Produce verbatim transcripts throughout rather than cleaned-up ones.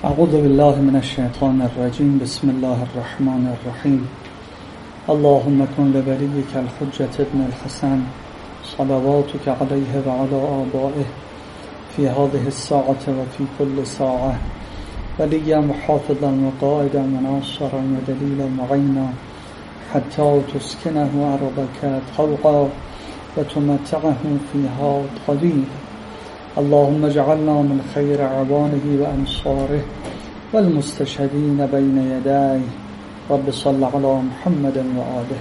اعوذ بالله من الشیطان الرجیم. بسم الله الرحمن الرحیم. اللهم کن لولیک الحجة ابن الحسن صلواتك علیه و علی آبائه فی هذه الساعة و فی كل ساعة ولیا محافظا و قائدا و ناصرا و دلیلا معینا حتی تسکنه ارضک طوعا و تمتعه فیها طویلا. اللهم اجعلنا من خیر اعوانه و انصاره والمستشهدین بین یدیه. رب صل علی محمد و آله.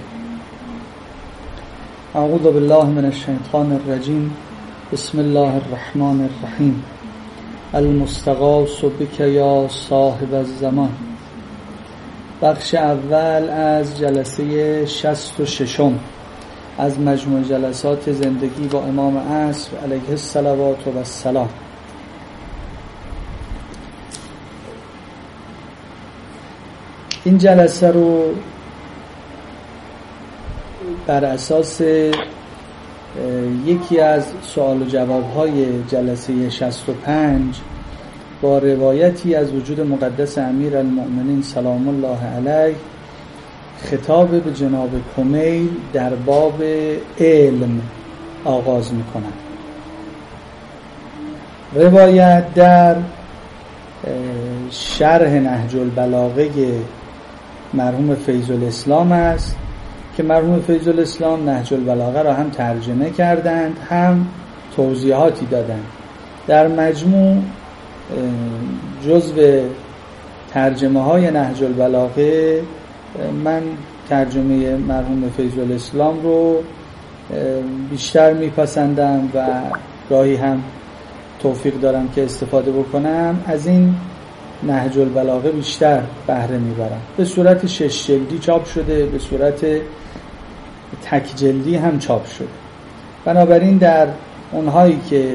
اعوذ بالله من الشیطان الرجیم. بسم الله الرحمن الرحیم. المستغاث بک یا صاحب الزمان. بخش اول از جلسه شصت و ششم از مجموع جلسات زندگی با امام عصر علیه الصلوات و السلام. این جلسه رو بر اساس یکی از سوال و جواب‌های جلسه شصت و پنج با روایتی از وجود مقدس امیر المؤمنین سلام الله علیه خطاب به جناب کمیل در باب علم آغاز میکنم. روایت در شرح نهج البلاغه مرحوم فیض الاسلام است که مرحوم فیض الاسلام نهج البلاغه را هم ترجمه کردند هم توضیحاتی دادند. در مجموع جزو ترجمه های نهج البلاغه من ترجمه مرحوم فیض الاسلام رو بیشتر میپسندم و گاهی هم توفیق دارم که استفاده بکنم. از این نهج البلاغه بیشتر بهره میبرم. به صورت شش جلدی چاپ شده، به صورت تک جلدی هم چاپ شده. بنابراین در اونهایی که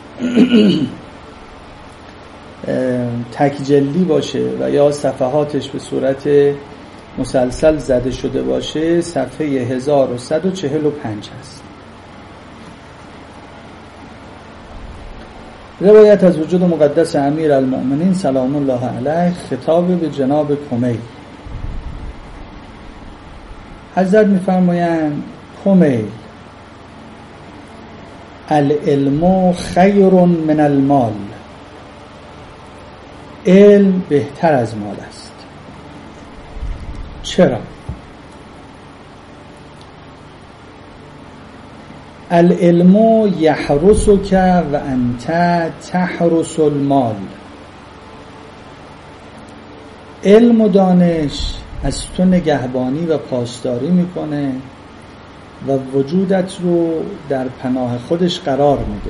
تک جلدی باشه و یا صفحاتش به صورت مسلسل زده شده باشه صفحه هزار و صد و چهل و پنج هست. روایت از وجود مقدس امیر المؤمنین سلام الله علیه خطاب به جناب کمیل. حضرت می‌فرمایند کمیل العلم خیر من المال. علم بهتر از مال است. چرا؟ العلم یحرسک و انت تحرس المال. علم و دانش از تو نگهبانی و پاسداری میکنه و وجودت رو در پناه خودش قرار میده،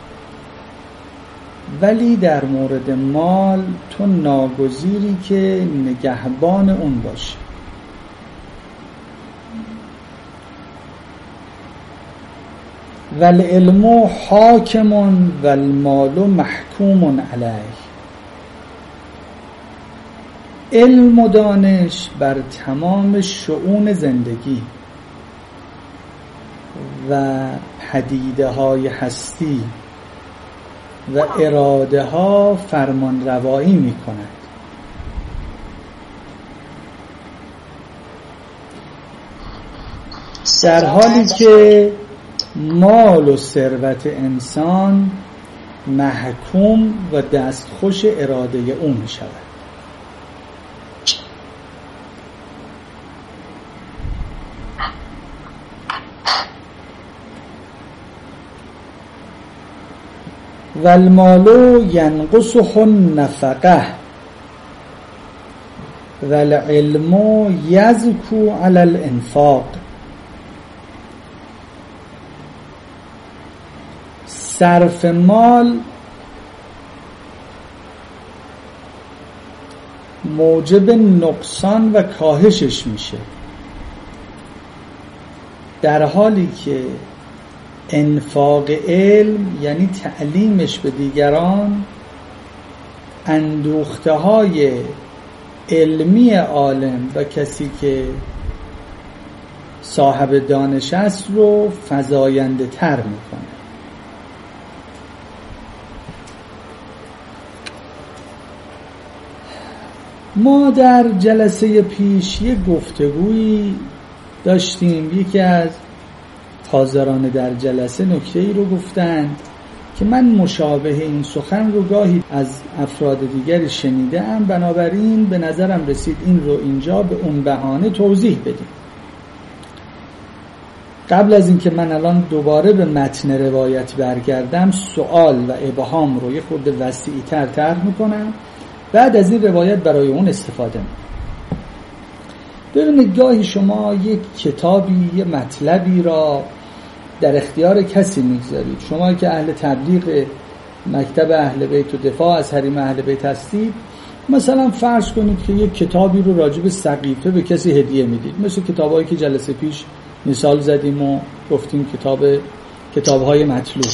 ولی در مورد مال تو ناگزیری که نگهبان اون باشی. والعلم حاکم والمال محکوم علیه. علم و دانش بر تمام شؤون زندگی و پدیده های هستی و اراده ها فرمان روایی می کند. در حالی که مال و ثروت انسان محکوم و دستخوش اراده او می شود. والمال ینقصه النفقه والعلم یزکو علی الانفاق. صرف مال موجب نقصان و کاهشش میشه، در حالی که انفاق علم یعنی تعلیمش به دیگران اندوخته های علمی عالم و کسی که صاحب دانش است رو فزاینده تر میکنه. ما در جلسه پیش یک گفتگویی داشتیم. یکی از حاضران در جلسه نکته ای رو گفتند که من مشابه این سخن رو گاهی از افراد دیگری شنیدم، بنابراین به نظرم رسید این رو اینجا به اون بهانه توضیح بدیم. قبل از اینکه من الان دوباره به متن روایت برگردم، سوال و ابهام رو یه خورده وسیع‌تر طرح میکنم، بعد از این روایت برای اون استفاده میکنم. ببینید گاهی شما یک کتابی، یه مطلبی را در اختیار کسی میگذارید. شما که اهل تبلیغ مکتب اهل بیت و دفاع از حریم اهل بیت هستید، مثلا فرض کنید که یک کتابی رو راجع به سقیفه به کسی هدیه میدید، مثل کتابایی که جلسه پیش مثال زدیم و گفتیم کتاب کتاب‌های مطلوب.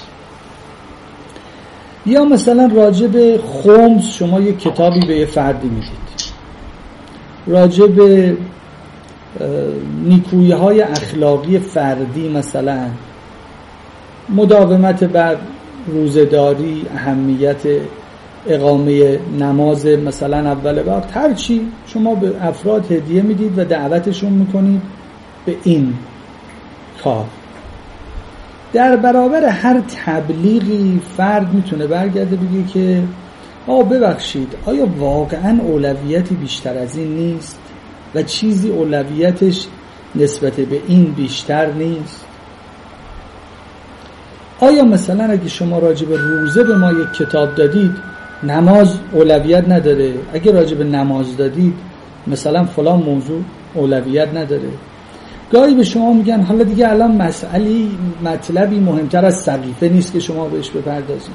یا مثلا راجع به خمس شما یک کتابی به یه فردی میدید، راجع به نیکویی‌های اخلاقی فردی، مثلا مداومت بر روزه‌داری، اهمیت اقامه نماز مثلا اول وقت، هر چی شما به افراد هدیه میدید و دعوتشون میکنید به این کار. در برابر هر تبلیغی فرد میتونه برگرده بگه که آقا ببخشید، آیا واقعا اولویتی بیشتر از این نیست و چیزی اولویتش نسبت به این بیشتر نیست؟ آیا مثلا اگه شما راجع به روزه به ما یک کتاب دادید، نماز اولویت نداره؟ اگه راجع به نماز دادید مثلا فلان موضوع اولویت نداره؟ گاهی به شما میگن حالا دیگه الان مسئله مطلبی مهمتر از سقیفه نیست که شما بهش بپردازید.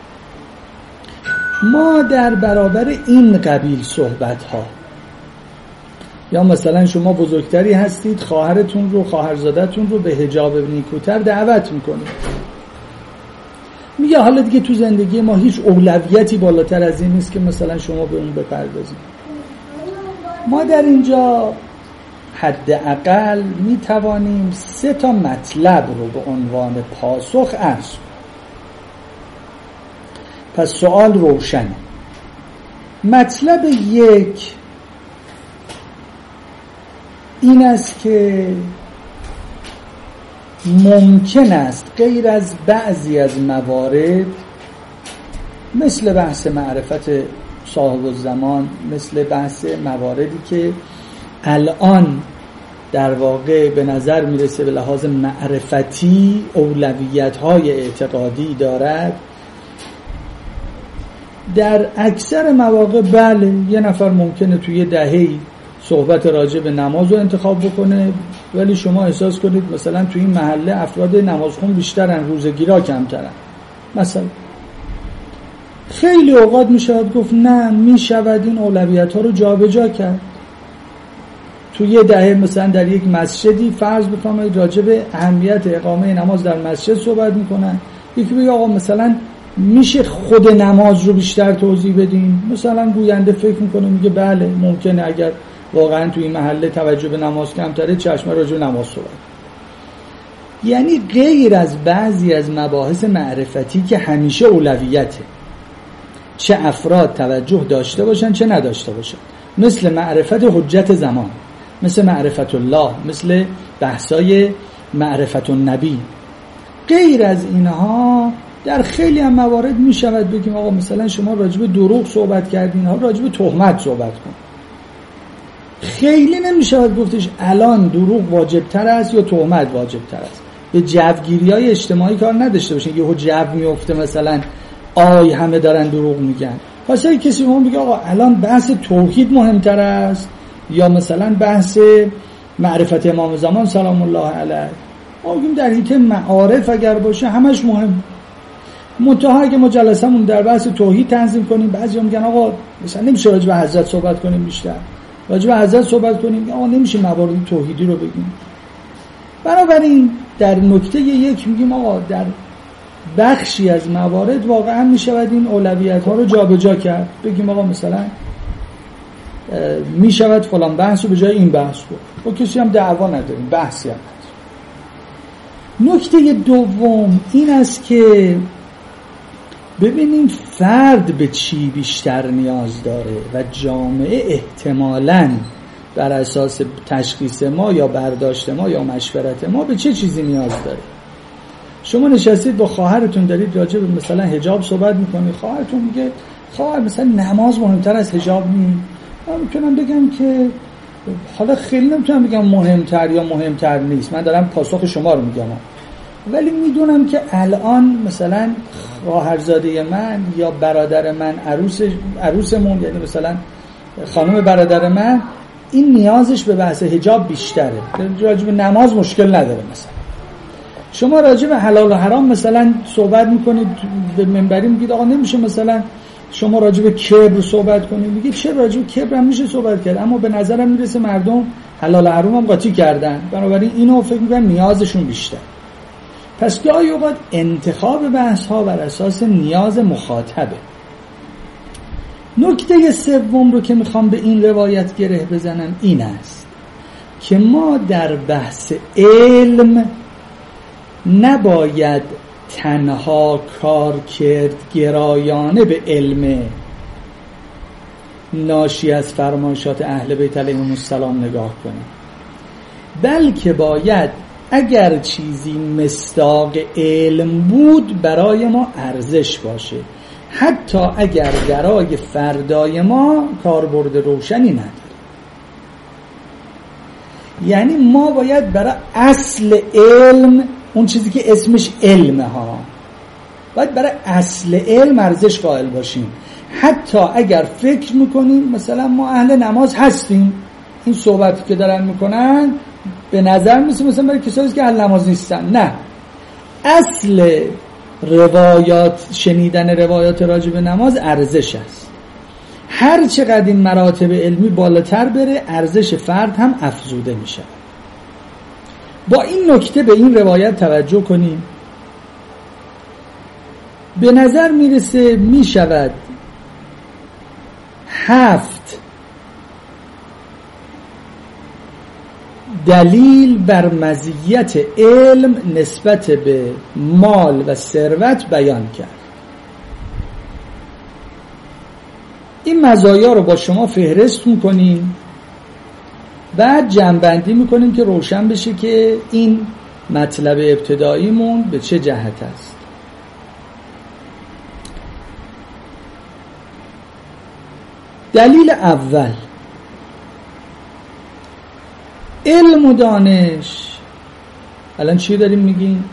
ما در برابر این قبیل صحبت ها، یا مثلا شما بزرگتری هستید، خواهرتون رو، خواهرزادتون رو به حجاب نیکوتر دعوت میکنید، میگه حالا دیگه تو زندگی ما هیچ اولویتی بالاتر از این نیست که مثلا شما به اون بپردازید. ما در اینجا حداقل می توانیم سه تا مطلب رو به عنوان پاسخ عرض کنیم. پس سوال روشنه. مطلب یک این است که ممکن است غیر از بعضی از موارد، مثل بحث معرفت صاحب الزمان، مثل بحث مواردی که الان در واقع به نظر میرسه به لحاظ معرفتی اولویت‌های اعتقادی دارد، در اکثر مواقع بله، یه نفر ممکنه توی یه دهه‌ای صحبت راجع به نماز رو انتخاب بکنه، ولی شما احساس کنید مثلا توی این محله افراد نمازخون بیشترن، روزه‌گیرا کمترن. مثلا خیلی اوقات میشود گفت نه، میشود این اولویت‌ها رو جابجا کرد. تو یه دهه مثلا در یک مسجدی فرض بفرمایید راجع به اهمیت اقامه نماز در مسجد صحبت میکنن، یکی بگه آقا مثلا میشه خود نماز رو بیشتر توضیح بدین. مثلا گوینده فکر میکنه میگه بله ممکنه، اگر واقعا تو این محله توجه به نماز کمتره چشم راجع به نماز صحبت. یعنی غیر از بعضی از مباحث معرفتی که همیشه اولویته، چه افراد توجه داشته باشن چه نداشته باشن، مثل معرفت حجت زمان، مثل معرفت الله، مثل بحثای معرفت النبی، غیر از اینها در خیلی هم موارد می شود بگیم آقا مثلا شما راجع به دروغ صحبت کردین، ها راجع به تهمت صحبت کن. خیلی نمی شود گفتش الان دروغ واجب تر است یا تهمت واجب تر است. به جوگیری های اجتماعی کار نداشته باشین، یهو جو میفته مثلا آی همه دارن دروغ میگن. پس اگه کسی ما میگه آقا الان بحث توحید مهمتر است یا مثلا بحث معرفت امام زمان سلام الله علیه، ما بگیم در حیطه معارف اگر باشه همش مهم. منتها اگه ما جلسمون در بحث توحید تنظیم کنیم، بعضیا میگن آقا مثلا نمیشه راجع به حضرت صحبت کنیم، بیشتر راجع به حضرت صحبت کنیم، آقا نمیشه موارد توحیدی رو بگیم. بنابراین در نکته یک میگیم آقا در بخشی از موارد واقعا میشود این اولویت ها رو جابجا کرد، بگیم آقا مثلا میشود فلان بحث رو به جای این بحث رو، و کسی هم دعوا نداریم، بحثی هم نداریم. نکته دوم این است که ببینیم فرد به چی بیشتر نیاز داره و جامعه احتمالاً بر اساس تشخیص ما یا برداشت ما یا مشورت ما به چه چیزی نیاز داره. شما نشستید با خواهرتون دارید راجع به مثلا حجاب صحبت میکنید، خواهرتون میگه خواهر مثلا نماز مهمتر از حجاب نیست. من میتونم بگم که حالا خیلی نمیتونم بگم مهمتر یا مهمتر نیست، من دارم پاسخ شما رو میگم، ولی میدونم که الان مثلا خواهرزاده من یا برادر من عروس عروسمون، یعنی مثلا خانم برادر من، این نیازش به بحث حجاب بیشتره، راجع به نماز مشکل نداره. مثلا شما راجع به حلال و حرام مثلا صحبت میکنید به منبری، میگید آقا نمیشه مثلا شما راجع به کبر صحبت کنید، میگید چه راجع به کبر هم میشه صحبت کرد، اما به نظرم میرسه مردم حلال و حرام هم قاطی کردن، بنابراین اینو فکر میکنم نیازشون بیشتر. پس گاهی اوقات انتخاب بحث ها بر اساس نیاز مخاطبه. نکته سوم رو که میخوام به این روایت گره بزنم این است که ما در بحث علم نباید تنها کار کرد گرایانه به علم ناشی از فرمایشات اهل بیت علیهم السلام نگاه کنیم، بلکه باید اگر چیزی مصداق علم بود برای ما ارزش باشه، حتی اگر برای فردای ما کاربرد روشنی نداره. یعنی ما باید برای اصل علم، اون چیزی که اسمش علمه ها، باید برای اصل علم ارزش قائل باشیم، حتی اگر فکر میکنیم مثلا ما اهل نماز هستیم، این صحبتی که دارن میکنن به نظر میسه مثلا برای کسایی که اهل نماز نیستن. نه، اصل روایات، شنیدن روایات راجع به نماز ارزش است. هر چقدر این مراتب علمی بالاتر بره ارزش فرد هم افزوده میشه. با این نکته به این روایت توجه کنیم. به نظر میرسه میشود هفت دلیل بر مزیت علم نسبت به مال و ثروت بیان کرد. این مزایا رو با شما فهرست میکنیم، بعد جمع‌بندی میکنیم که روشن بشه که این مطلب ابتداییمون به چه جهت است. دلیل اول، علم و دانش. الان چی داریم میگیم؟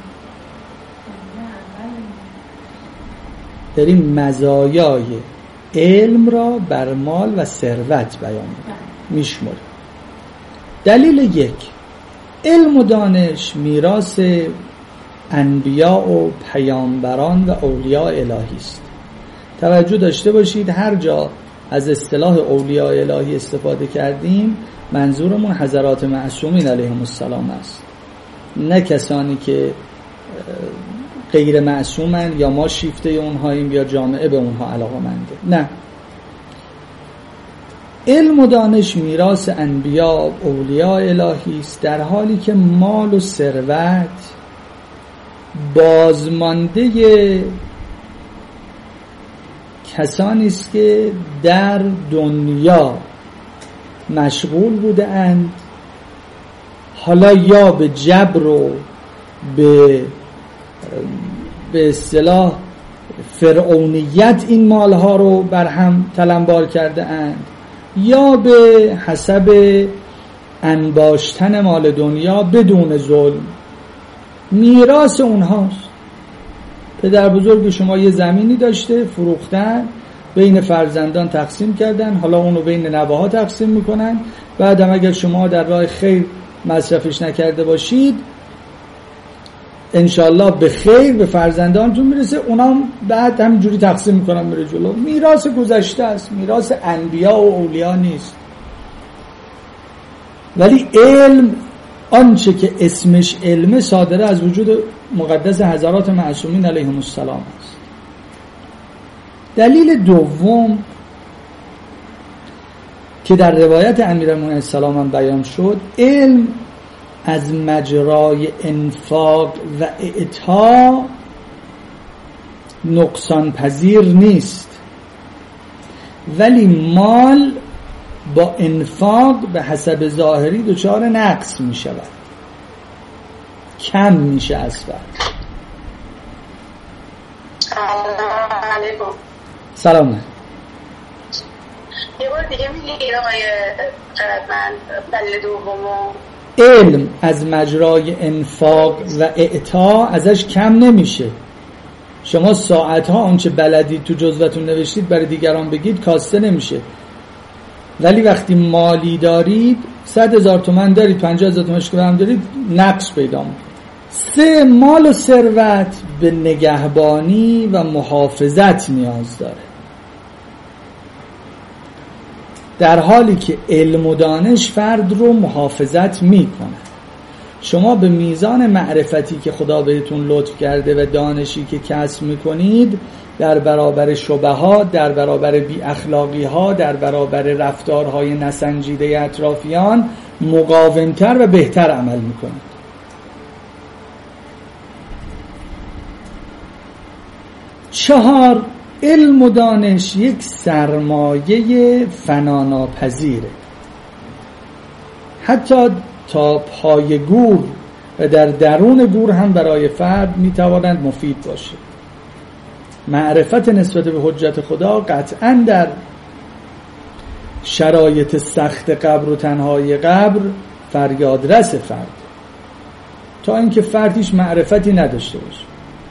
داریم مزایای علم را بر مال و ثروت بیان میشمریم. دلیل یک، علم و دانش میراث انبیاء و پیامبران و اولیاء الهی است. توجه داشته باشید هر جا از اصطلاح اولیاء الهی استفاده کردیم منظورمون حضرات معصومین علیهم السلام است، نه کسانی که غیر معصومن یا ما شیفته اونهاییم یا جامعه به اونها علاقه‌منده. نه، علم و دانش میراث انبیاء اولیاء الهی است، در حالی که مال و ثروت بازمانده کسانی است که در دنیا مشغول بوده اند، حالا یا به جبر و به به اصطلاح فرعونیت این مالها رو بر هم تلمبار کرده اند، یا به حسب انباشتن مال دنیا بدون ظلم. میراث اونهاست. پدر بزرگ شما یه زمینی داشته، فروختن، بین فرزندان تقسیم کردن، حالا اونو بین نوه‌ها تقسیم میکنن، بعد هم اگر شما در راه خیر مصرفش نکرده باشید انشالله به خیر به فرزندانتون میرسه، اونا بعد همینجوری تقسیم میکنن میره جلو. میراث گذشته است، میراث انبیا و اولیاء نیست. ولی علم، آنچه که اسمش علم، صادره از وجود مقدس حضرات معصومین علیهم السلام است. دلیل دوم که در روایت امیرالمومنین السلام هم بیان شد، علم از مجرای انفاق و اعطا نقصان پذیر نیست، ولی مال با انفاق به حسب ظاهری دچار نقص می شود، کم میشه از فرد. سلام. یه بار دیگه میگی آقای خردمند دلیل دومو؟ علم از مجرای انفاق و اعطا ازش کم نمیشه. شما ساعتها آنچه بلدید تو جزوتون نوشتید برای دیگران بگید کاسته نمیشه، ولی وقتی مالی دارید، صد هزار تومن دارید، پنجاه هزار تومنش که هم دارید، نقص پیدا میکنه. سه، مال و ثروت به نگهبانی و محافظت نیاز داره، در حالی که علم و دانش فرد رو محافظت میکنه. شما به میزان معرفتی که خدا بهتون لطف کرده و دانشی که کسب میکنید، در برابر شبهات، در برابر بی اخلاقی ها، در برابر رفتارهای نسنجیده اطرافیان مقاومتر و بهتر عمل میکنید. چهار، علم و دانش یک سرمایه فناناپذیره، حتی تا پای گور و در درون گور هم برای فرد میتوانند مفید باشه. معرفت نسبت به حجت خدا قطعاً در شرایط سخت قبر و تنهای قبر فریادرس فرد، تا اینکه فرد هیچ معرفتی نداشته باشه،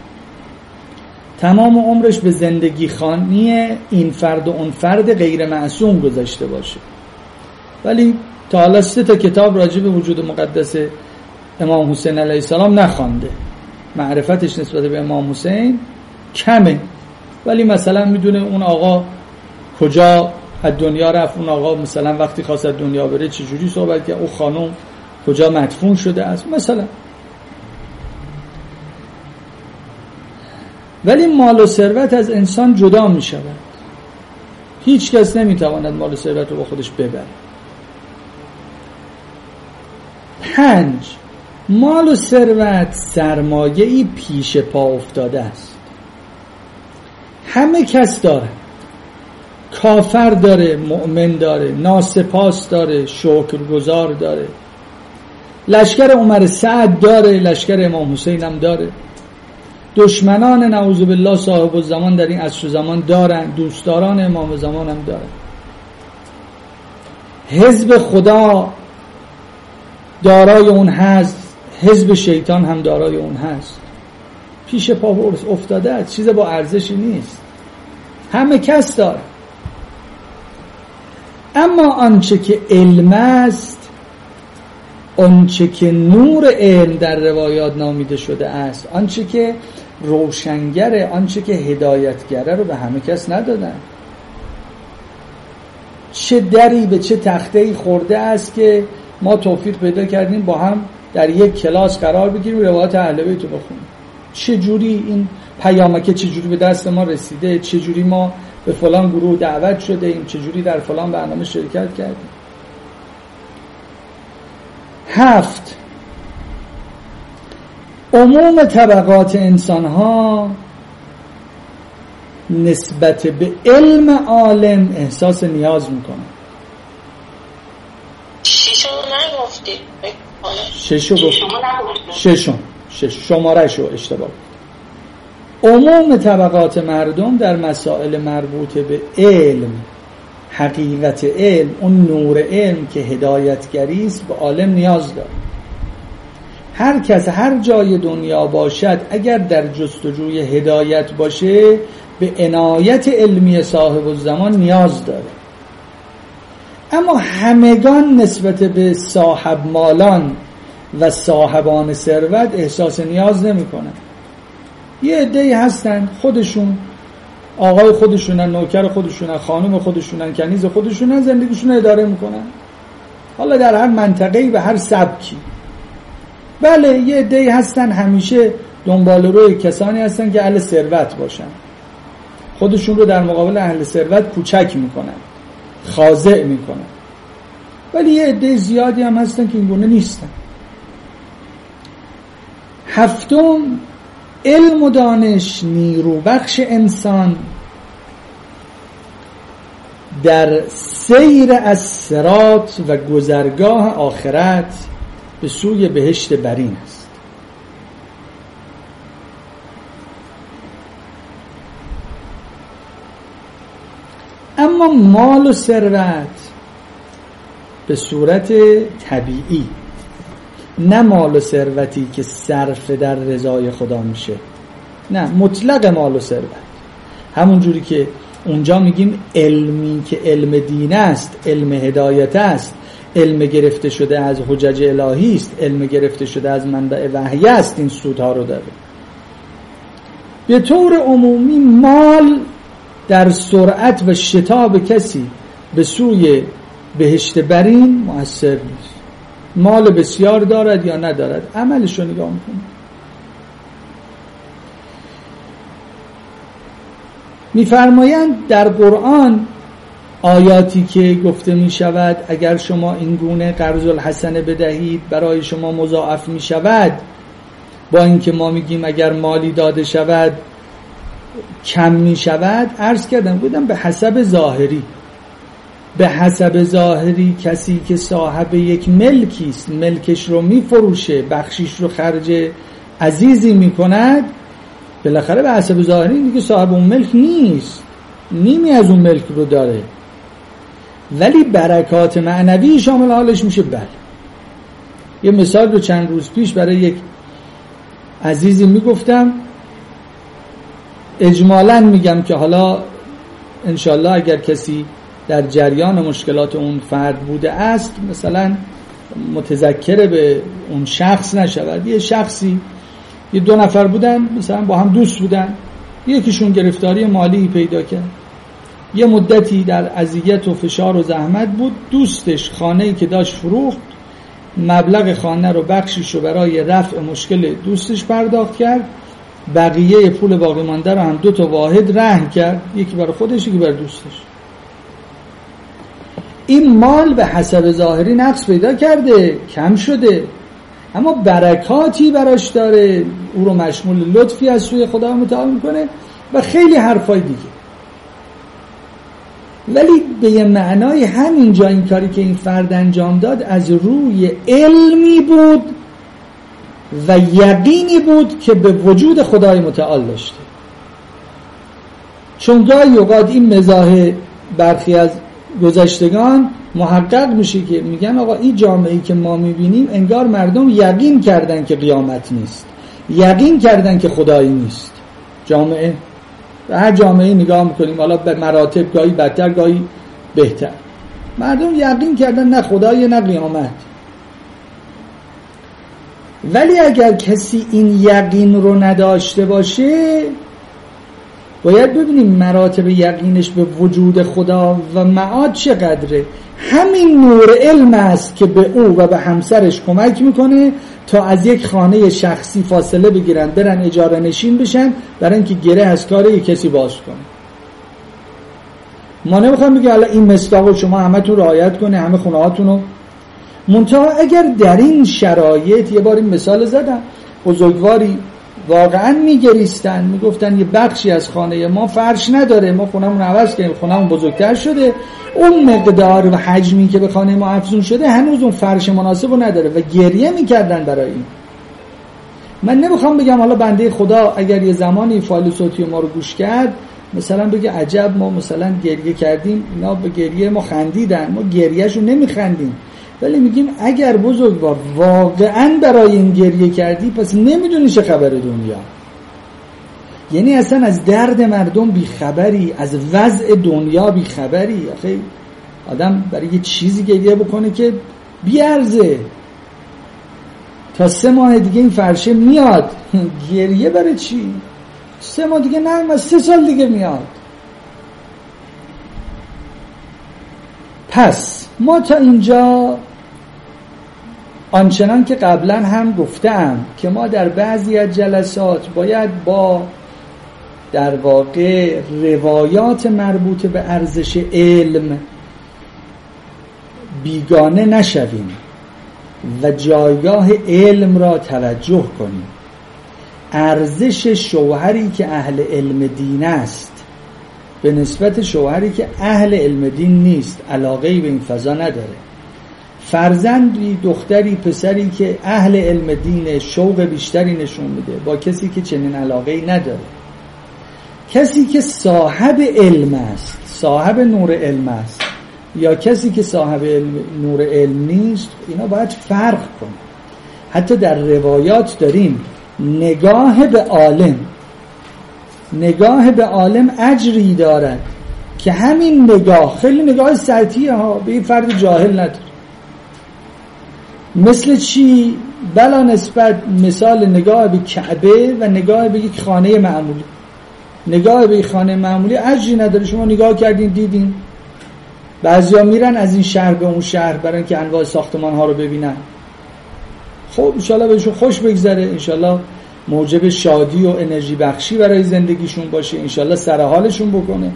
تمام عمرش به زندگی خانی این فرد و اون فرد غیر معصوم گذاشته باشه. ولی تا حالا سه تا کتاب راجع به وجود مقدس امام حسین علیه السلام نخوانده، معرفتش نسبت به امام حسین کمه، ولی مثلا میدونه اون آقا کجا از دنیا رفت، اون آقا مثلا وقتی خواست از دنیا بره چجوری صحبت کرد، اون خانم کجا مدفون شده است مثلا. ولی مال و ثروت از انسان جدا می شود، هیچ کس نمی تواند مال و ثروت رو با خودش ببره. پنج، مال و ثروت سرمایه‌ای پیش پا افتاده است، همه کس داره، کافر داره، مؤمن داره، ناسپاس داره، شکرگزار داره، لشکر عمر سعد داره، لشکر امام حسین هم داره، دشمنان نعوذ بالله صاحب الزمان در این عصر زمان دارن، دوستداران امام زمان هم دارن، حزب خدا دارای اون هست، حزب شیطان هم دارای اون هست، پیش پا افتاده است، چیز با ارزشی نیست، همه کس داره. اما آنچه که علم است، آنچه که نور علم در روایات نامیده شده است، آنچه که روشنگره، آنچه که هدایتگره رو به همه کس ندادن. چه دری به چه تخته‌ای خورده است که ما توفیق پیدا کردیم با هم در یک کلاس قرار بگیریم روایات اهل بیت رو بخونیم. چه جوری این پیامکه چه جوری به دست ما رسیده، چه جوری ما به فلان گروه دعوت شده ایم، چه جوری در فلان برنامه شرکت کردیم. هفت، عموم طبقات انسان ها نسبت به علم عالم احساس نیاز میکنن. ششو نگفتید؟ ششو گفت. ششم. شش شماره شو اشتباه. عموم طبقات مردم در مسائل مربوط به علم، حقیقت علم، اون نور علم که هدایتگری است، به عالم نیاز داره. هر کس هر جای دنیا باشد اگر در جستجوی هدایت باشه به عنایت علمی صاحب الزمان نیاز داره. اما همگان نسبت به صاحب مالان و صاحبان ثروت احساس نیاز نمی کنن. یه عده‌ای هستن خودشون آقای خودشونن، نوکر خودشونن، خانم خودشونن، کنیز خودشونن، زندگیشون اداره میکنن، حالا در هر منطقه‌ای به هر سبکی. بله یه عده‌ای هستن همیشه دنبال روی کسانی هستن که اهل ثروت باشن، خودشون رو در مقابل اهل ثروت کوچک میکنن، خاضع میکنن. ولی یه عده زیادی هم هستن که این گونه نیستن. هفتم، علم و دانش نیرو بخش انسان در سیر از صراط و گذرگاه آخرت به سوی بهشت برین است. اما مال و ثروت به صورت طبیعی، نه مال و ثروتی که صرف در رضای خدا میشه، نه مطلق مال و ثروت، همون جوری که اونجا میگیم علمی که علم دین است، علم هدایت است، علم گرفته شده از حجج الهی است، علم گرفته شده از منبع وحی است، این سودها رو داره. به طور عمومی مال در سرعت و شتاب کسی به سوی بهشت برین مؤثر نیست. مال بسیار دارد یا ندارد، عملش رو نگاه میکنه. میفرمایند در قرآن آیاتی که گفته می شود اگر شما این گونه قرض الحسنه بدهید برای شما مضاعف می شود، با اینکه ما میگیم اگر مالی داده شود کم می شود. عرض کردم بودم به حسب ظاهری، به حسب ظاهری کسی که صاحب یک ملکی است، ملکش رو می فروشه، بخشیش رو خرج عزیزی می کند، بالاخره به حسب ظاهری دیگه صاحب اون ملک نیست، نیمی از اون ملک رو داره، ولی برکات معنوی شامل حالش میشه. بله، یه مثال رو چند روز پیش برای یک عزیزی میگفتم، اجمالاً میگم که حالا انشالله اگر کسی در جریان مشکلات اون فرد بوده است مثلا متذکر به اون شخص نشود. یه شخصی، یه دو نفر بودن مثلا با هم دوست بودن، یکیشون گرفتاری مالی پیدا کرد، یه مدتی در اذیت و فشار و زحمت بود، دوستش خانه‌ای که داشت فروخت، مبلغ خانه رو بخشیش رو برای رفع مشکل دوستش پرداخت کرد، بقیه پول باقی مانده رو هم دو تا واحد رهن کرد، یکی برای خودش یکی برای دوستش. این مال به حسب ظاهری نقص پیدا کرده، کم شده، اما برکاتی براش داره، او رو مشمول لطفی از سوی خدا متعال میکنه و خیلی حرفای دیگه. ولی به یه معنای همینجا این کاری که این فرد انجام داد از روی علمی بود و یقینی بود که به وجود خدای متعال داشته. چون گاهی اوقات این مزاح برخی از گذشتگان محقق میشه که میگن آقا این جامعه‌ای که ما میبینیم انگار مردم یقین کردن که قیامت نیست، یقین کردن که خدایی نیست. جامعه و هر جامعه نگاه میکنیم حالا به مراتب گاهی بدتر گاهی بهتر، مردم یقین کردن نه خدایی نه قیامت. ولی اگر کسی این یقین رو نداشته باشه باید ببینیم مراتب یقینش به وجود خدا و معاد چقدره. همین نور علم است که به او و به همسرش کمک میکنه تا از یک خانه شخصی فاصله بگیرن، برن اجاره نشین بشن، برای اینکه گره از کار یک کسی باز کنه. ما نمیخوام بگم حالا این مصداق شما همتون رعایت کنه، همه خونه هاتون رو. منتها اگر در این شرایط، یه بار این مثال زدم، بزرگواری واقعا میگریستن، میگفتن یه بخشی از خانه ما فرش نداره، ما خونمون عوض کردیم، خونمون بزرگتر شده، اون مقدار و حجمی که به خانه ما افزون شده هنوز اون فرش مناسب رو نداره و گریه میکردن برای این. من نمیخوام بگم حالا بنده خدا اگر یه زمانی فایل صوتی ما رو گوش کرد مثلا بگه عجب ما مثلا گریه کردیم، اینا به گریه ما خندیدن، ما گریهشو نمیخندیم. ولی میگیم اگر بزرگوار واقعا برای این گریه کردی پس نمیدونی چه خبر دنیا، یعنی اصلا از درد مردم بیخبری، از وضع دنیا بیخبری. آخه آدم برای یه چیزی گریه بکنه که بیارزه، تا سه ماه دیگه این فرشه میاد، گریه برای چی؟ سه ماه دیگه نه، سه سال دیگه میاد. پس ما تا اینجا آنچنان که قبلا هم گفتم که ما در بعضی از جلسات باید با در واقع روایات مربوط به ارزش علم بیگانه نشویم و جایگاه علم را توجه کنیم. ارزش شوهری که اهل علم دین است به نسبت شوهری که اهل علم دین نیست علاقه‌ای به این فضا نداره. فرزندی، دختری، پسری که اهل علم دین شوق بیشتری نشون میده با کسی که چنین علاقه‌ای نداره. کسی که صاحب علم است، صاحب نور علم است، یا کسی که صاحب علم نور علم نیست، اینا باید فرق کنه. حتی در روایات داریم نگاه به عالم، نگاه به عالم اجری دارد که همین نگاه خیلی نگاه سطحیه ها، به این فرد جاهل نداره. مثل چی؟ بلا نسبت مثال نگاه به کعبه و نگاه به یک خانه معمولی. نگاه به یک خانه معمولی اجری نداره. شما نگاه کردین دیدین بعضیا میرن از این شهر به اون شهر برای اینکه انواع ساختمان ها رو ببینن. خب انشالله بهشون خوش بگذره، انشالله موجب شادی و انرژی بخشی برای زندگیشون باشه، انشالله سر حالشون بکنه.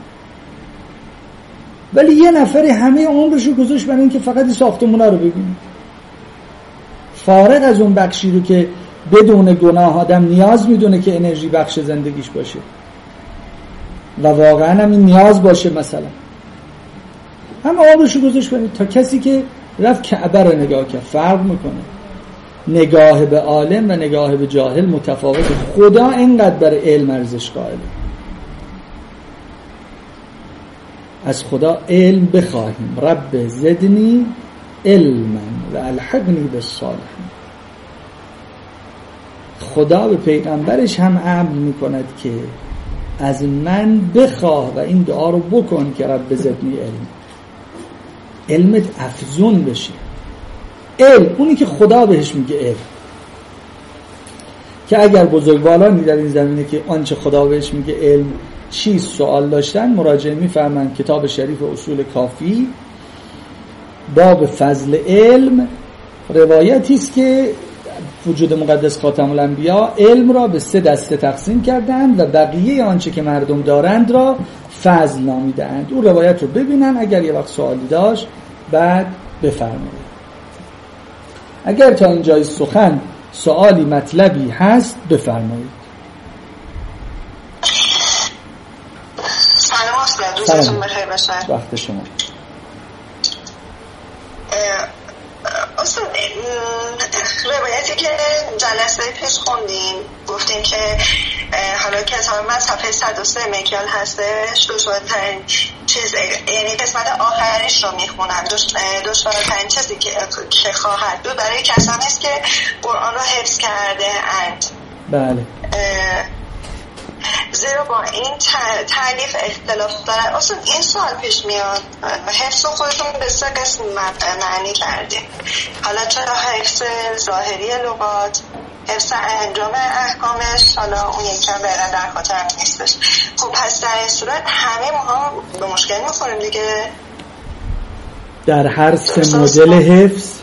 ولی یه نفری همه عمرشو گذاشت برای اینکه فقط ساختمونا رو ببینه، فارغ از اون بخشی رو که بدون گناه آدم نیاز میدونه که انرژی بخش زندگیش باشه و واقعا هم این نیاز باشه. مثلا همه عمرشو گذاشت برای تا کسی که رفت کعبه رو نگاه کرد. فرق میکنه. نگاه به عالم و نگاه به جاهل متفاوته. خدا اینقدر برای علم ارزش قائله. از خدا علم بخواهیم. رب زدنی علما و الحقنی بالصالحین. خدا به پیغمبرش هم امر میکند که از من بخواه و این دعا رو بکن که رب زدنی علم، علمت افزون بشه. علم اونی که خدا بهش میگه علم، که اگر بزرگوارانی در این زمینه که آنچه خدا بهش میگه علم چیز سوال داشتن، مراجعه میفرمند کتاب شریف اصول کافی باب فضل علم روایتی است که وجود مقدس خاتم الانبیا علم را به سه دسته تقسیم کردند و بقیه آنچه که مردم دارند را فضل نامیدند. اون روایت رو ببینن، اگر یه وقت سوالی داشت بعد بفرمایید. اگر تا اینجای سخن سوالی مطلبی هست بفرمایید. سلام استاد، روزتون بخیر باشه. وقت شما. استاد روایتی که جلسه پیش خوندیم گفتیم که حالا کتاب من صفحه صد و سه مکیال هستش، دشوارترین چیز یعنی قسمت آخرش رو میخونم، دشوارترین چیزی که که خواهد بود برای کسانی است که قرآن رو حفظ کرده اند. بله. زیرا با این تعریف اختلاف داره. اصلا این سوال پیش میاد، حفظ خودتون به سه قسم معنی کردیم، حالا چرا حفظ ظاهری لغات، حفظ انجام احکامش، حالا اون یکم برن در خاطرم نیستش. خب پس در این صورت همه ما به مشکل میخوریم دیگه در هر سه مدل حفظ.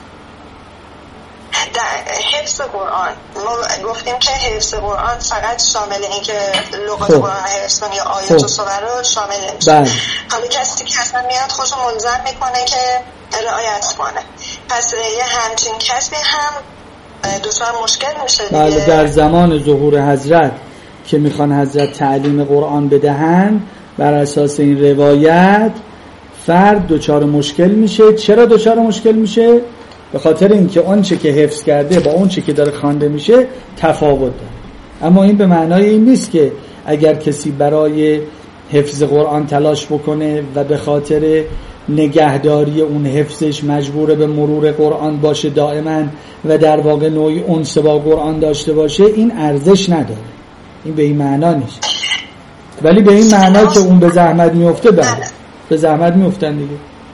در حفظ قرآن ما گفتیم که حفظ قرآن فقط شامل این که لغات قرآن حفظ کنه یا آیات و سور رو شامل نمیشه. حالا کسی که اصلا میاد خودشو ملزم میکنه که رعایت کنه، پس یه همچین کسی هم دچار مشکل میشه دیگه. بله، در زمان ظهور حضرت که میخوان حضرت تعلیم قرآن بدهند بر اساس این روایت فرد دچار مشکل میشه. چرا دچار مشکل میشه؟ به خاطر اینکه آنچه که حفظ کرده با آنچه که داره خوانده میشه تفاوت داره. اما این به معنای این نیست که اگر کسی برای حفظ قرآن تلاش بکنه و به خاطر نگهداری اون حفظش مجبور به مرور قرآن باشه دائما و در واقع نوعی انس با قرآن داشته باشه، این ارزش نداره. این به این معنا نیست. ولی به این معنا که اون به زحمت میفته، بله به زحمت میفتن دیگه.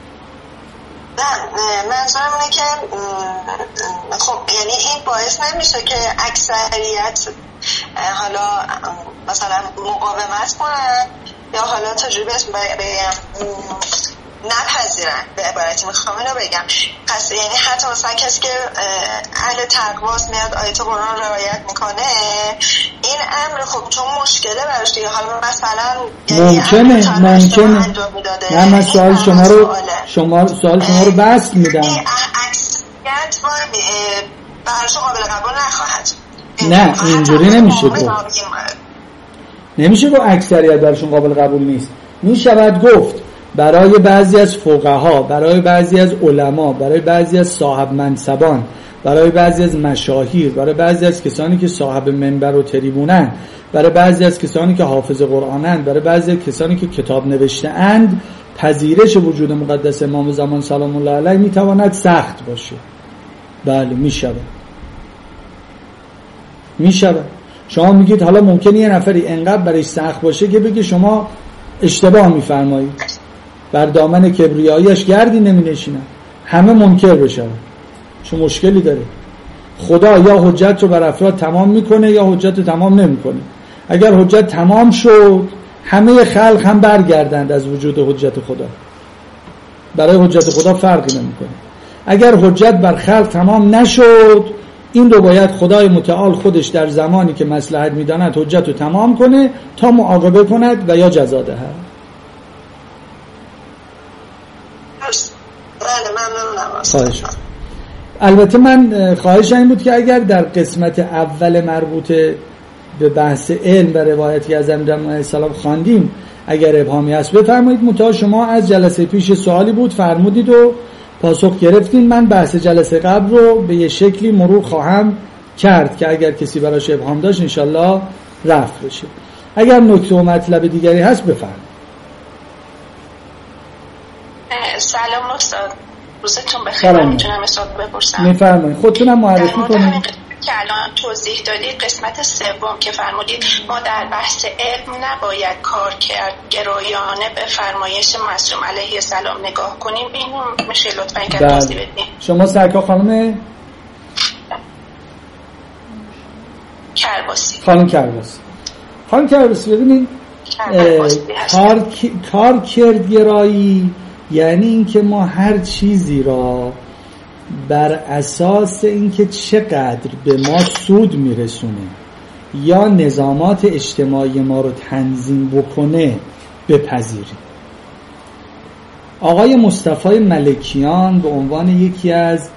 منظورم اینه که خب یعنی این باعث نمیشه که اکثریت حالا مثلا مقاومت کنن یا حالا تجربه بگم نپذیرن، به عبارتی میخوام اینو بگم. پس یعنی حتی مثلا کسی که اهل تقواست میاد آیت قرآن روایت میکنه، این امر خب چون مشکله براش دیگه، حالا مثلا ممکنه ممکنه نه من سوال شما رو شما سوال شما رو بست میدم. اکثریت براشون قابل قبول نخواهد. نه اینجوری نمیشه گفت، نمیشه گفت اکثریت برشون قابل قبول نیست. میشود گفت برای بعضی از فقها، برای بعضی از علما، برای بعضی از صاحب منصبان، برای بعضی از مشاهیر، برای بعضی از کسانی که صاحب منبر و تریبونن، برای بعضی از کسانی که حافظ قرآنند، برای بعضی از کسانی که کتاب نوشته اند، پذیرش وجود مقدس امام زمان سلام الله علیه میتواند سخت باشه. بله میشود، میشود. شما میگید حالا ممکنه یه نفری انقدر برایش سخت باشه که بگه شما اشتباه میفرمایید، بر دامن کبریاییش گردی نمینشینن، همه منکر بشن. چه مشکلی داره؟ خدا یا حجت رو بر افراد تمام میکنه یا حجت رو تمام نمیکنه. اگر حجت تمام شد همه خلق هم برگردند از وجود حجت خدا، برای حجت خدا فرقی نمیکنه. اگر حجت بر خلق تمام نشد، این رو باید خدای متعال خودش در زمانی که مصلحت میداند حجت رو تمام کنه تا معاقبه کند و یا جزا دهد. خواهش. البته من خواهش این بود که اگر در قسمت اول مربوط به بحث علم و روایتی از امام علیه السلام خواندیم اگر ابهامی هست بفرمایید. متأ شما از جلسه پیش سوالی بود فرمودید و پاسخ گرفتین. من بحث جلسه قبل رو به یه شکلی مرور خواهم کرد که اگر کسی براش ابهام داشت انشالله رفع بشه. اگر نکته و مطلب دیگری هست بفرمایید. سلام استاد، روزتون بخیر. میتونم استاد بپرسم؟ میفرمایید. خودتونم معرفی کنید. که الان توضیح دادید قسمت سوم که فرمودید ما در بحث علم نباید کار کرد گرایانه به فرمایش معصوم علیه السلام نگاه کنیم، اینو میشه لطفا که توضیح بدید؟ شما سرکار خانم کرباسی. خانم کرباسی خانم کرباسی ببینید کار کار کرد گرایی یعنی اینکه ما هر چیزی را بر اساس اینکه چقدر به ما سود میرسونه یا نظامات اجتماعی ما رو تنظیم بکنه بپذیریم. آقای مصطفی ملکیان به عنوان یکی از